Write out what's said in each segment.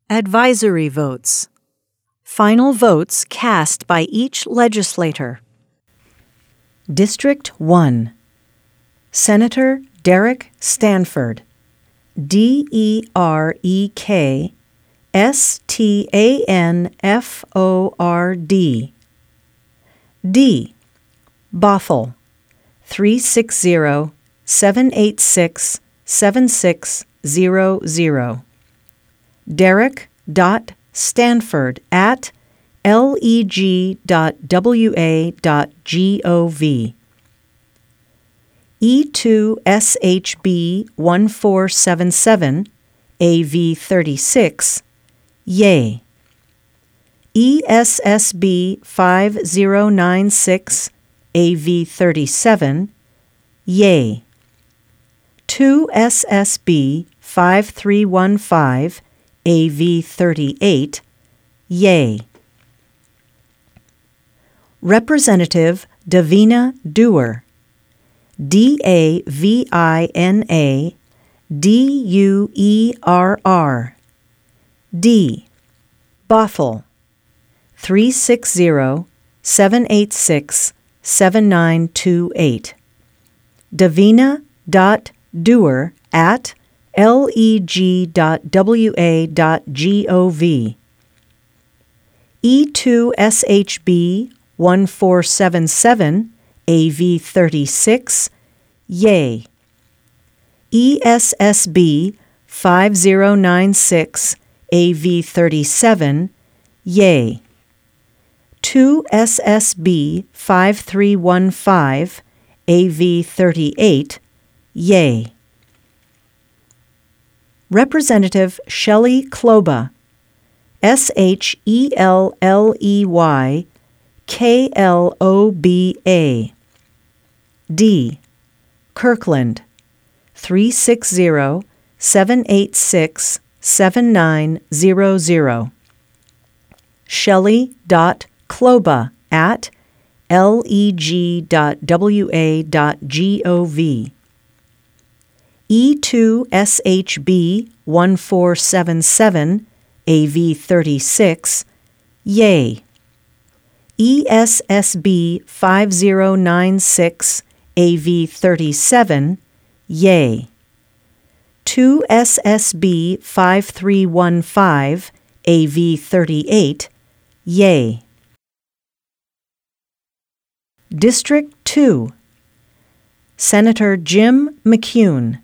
Advisory votes. Final votes cast by each legislator. District 1. Senator Derek Stanford, DEREK STANFORD. D. Bothell, 360-786-7600. derek.stanford@leg.wa.gov. E2SHB 1477 AV36, yay. ESSB 5096 AV37, yay. 2SSB 5315 AV38, yay. Representative Davina Duerr, DAVINA DUERR, D. Bothell, 360-786-7928. davina.duerr@leg.wa.gov. E2SHB 1477 AV36, yay. ESSB 5096 AV37, yay. 2SSB 5315 AV38, yay. Representative Shelley Kloba, SHELLEY KLOBA, D. Kirkland, 360-786-7900. shelley.kloba@leg.wa.gov. E2SHB 1477 AV36, yay. ESSB 5096 AV37, yay. 2SSB 5315 AV38, yay. District 2. Senator Jim McCune,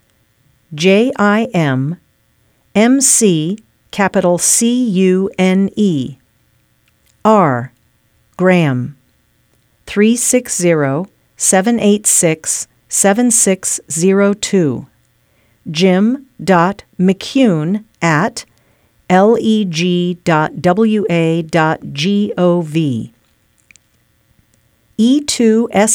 JIM MC capital CUNE, R. Graham, 360-786-7602. jim.mccune@leg.wa.gov. E2